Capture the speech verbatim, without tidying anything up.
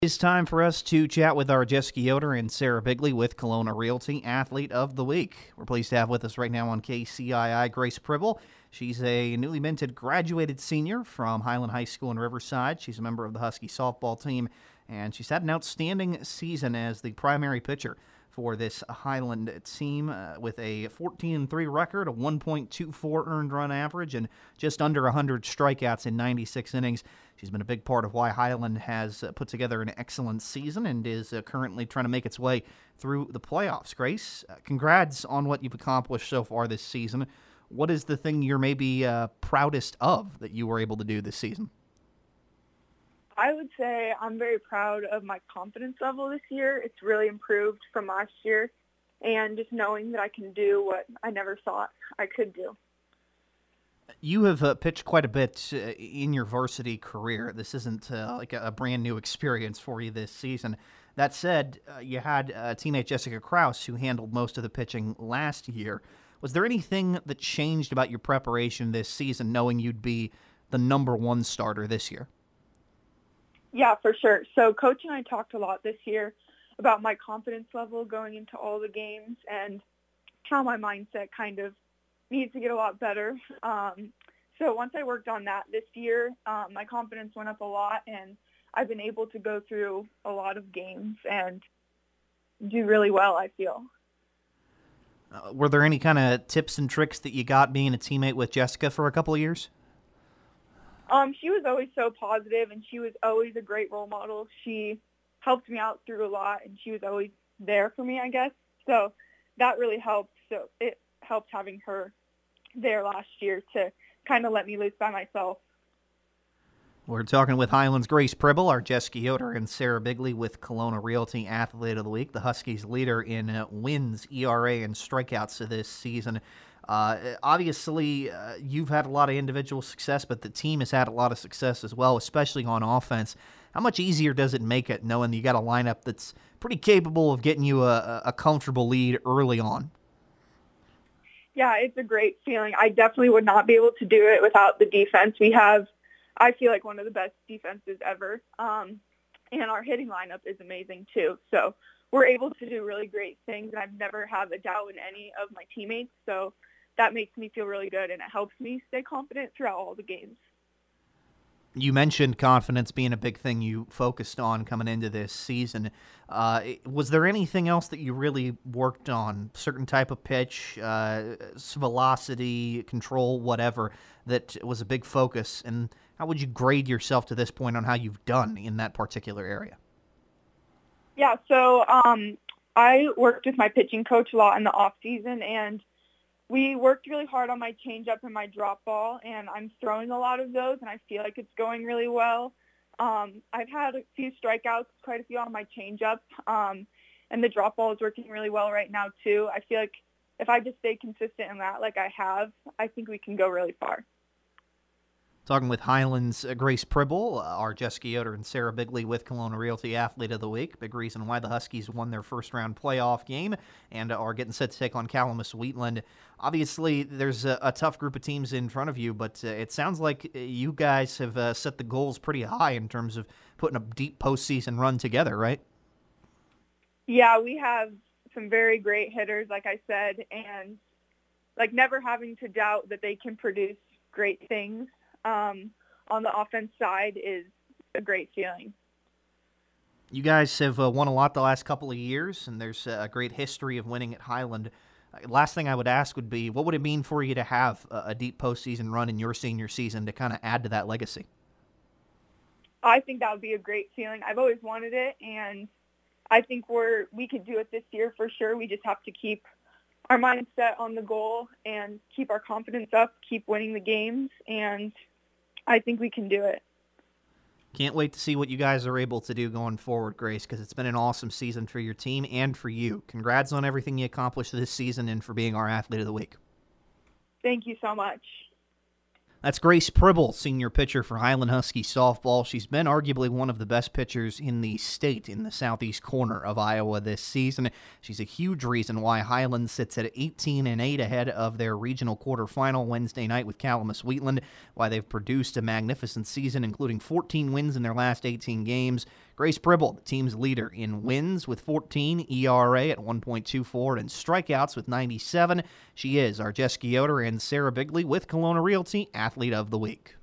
It's time for us to chat with our Jessica Yoder and Sarah Bigley with Kelowna Realty Athlete of the Week. We're pleased to have with us right now on K C I I Grace Pribble. She's a newly minted graduated senior from Highland High School in Riverside. She's a member of the Husky softball team, and she's had an outstanding season as the primary pitcher for this Highland team uh, with a fourteen and three record, a one point two four earned run average, and just under one hundred strikeouts in ninety-six innings. She's been a big part of why Highland has uh, put together an excellent season and is uh, currently trying to make its way through the playoffs. Grace, uh, congrats on what you've accomplished so far this season. What is the thing you're maybe uh, proudest of that you were able to do this season? I would say I'm very proud of my confidence level this year. It's really improved from last year, and just knowing that I can do what I never thought I could do. You have uh, pitched quite a bit uh, in your varsity career. This isn't uh, like a, a brand new experience for you this season. That said, uh, you had uh, teammate Jessica Kraus, who handled most of the pitching last year. Was there anything that changed about your preparation this season, knowing you'd be the number one starter this year? Yeah, for sure. So Coach and I talked a lot this year about my confidence level going into all the games and how my mindset kind of needs to get a lot better. Um, so once I worked on that this year, um, my confidence went up a lot, and I've been able to go through a lot of games and do really well, I feel. Uh, were there any kind of tips and tricks that you got being a teammate with Jessica for a couple of years? Um, she was always so positive, and she was always a great role model. She helped me out through a lot, and she was always there for me, I guess. So that really helped. So it helped having her there last year to kind of let me loose by myself. We're talking with Highland's Grace Pribble, our Jessica Yoder, and Sarah Bigley with Kelowna Realty Athlete of the Week, the Huskies' leader in uh, wins, E R A, and strikeouts this season. Uh, obviously, uh, you've had a lot of individual success, but the team has had a lot of success as well, especially on offense. How much easier does it make it knowing you got a lineup that's pretty capable of getting you a, a comfortable lead early on? Yeah, it's a great feeling. I definitely would not be able to do it without the defense. We have, I feel like, one of the best defenses ever. Um, and our hitting lineup is amazing too. So we're able to do really great things, and I've never had a doubt in any of my teammates. So that makes me feel really good, and it helps me stay confident throughout all the games. You mentioned confidence being a big thing you focused on coming into this season. Uh, was there anything else that you really worked on, certain type of pitch, uh, velocity, control, whatever, that was a big focus? And how would you grade yourself to this point on how you've done in that particular area? Yeah, so um, I worked with my pitching coach a lot in the off season, and we worked really hard on my changeup and my drop ball, and I'm throwing a lot of those, and I feel like it's going really well. Um, I've had a few strikeouts, quite a few on my changeup, um, and the drop ball is working really well right now too. I feel like if I just stay consistent in that like I have, I think we can go really far. Talking with Highland's uh, Grace Pribble, uh, our Jessica Yoder and Sarah Bigley with Kelowna Realty Athlete of the Week. Big reason why the Huskies won their first-round playoff game and are getting set to take on Calamus Wheatland. Obviously, there's a, a tough group of teams in front of you, but uh, it sounds like you guys have uh, set the goals pretty high in terms of putting a deep postseason run together, right? Yeah, we have some very great hitters, like I said, and like never having to doubt that they can produce great things Um, on the offense side is a great feeling. You guys have uh, won a lot the last couple of years, and there's a great history of winning at Highland. Uh, last thing I would ask would be, what would it mean for you to have a, a deep postseason run in your senior season to kind of add to that legacy? I think that would be a great feeling. I've always wanted it, and I think we're we could do it this year for sure. We just have to keep our mindset on the goal and keep our confidence up, keep winning the games, and I think we can do it. Can't wait to see what you guys are able to do going forward, Grace, because it's been an awesome season for your team and for you. Congrats on everything you accomplished this season and for being our Athlete of the Week. Thank you so much. That's Grace Pribble, senior pitcher for Highland Husky softball. She's been arguably one of the best pitchers in the state in the southeast corner of Iowa this season. She's a huge reason why Highland sits at eighteen and eight ahead of their regional quarterfinal Wednesday night with Calamus Wheatland, why they've produced a magnificent season, including fourteen wins in their last eighteen games. Grace Pribble, the team's leader in wins with fourteen, E R A at one point two four, and strikeouts with ninety-seven. She is our Jessica Yoder and Sarah Bigley with Kelowna Realty Athlete of the Week.